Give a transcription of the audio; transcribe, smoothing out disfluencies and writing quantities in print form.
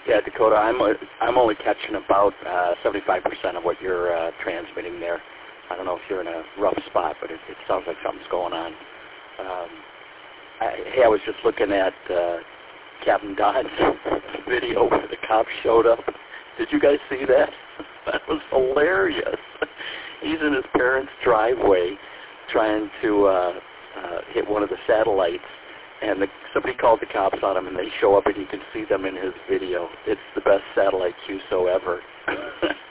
Yeah, Dakota, I'm only catching about 75% of what you're transmitting there. I don't know if you're in a rough spot, but it sounds like something's going on. I was just looking at Captain Don's video where the cops showed up. Did you guys see that? That was hilarious. He's in his parents' driveway trying to hit one of the satellites, and somebody called the cops on him, and they show up, and you can see them in his video. It's the best satellite QSO ever.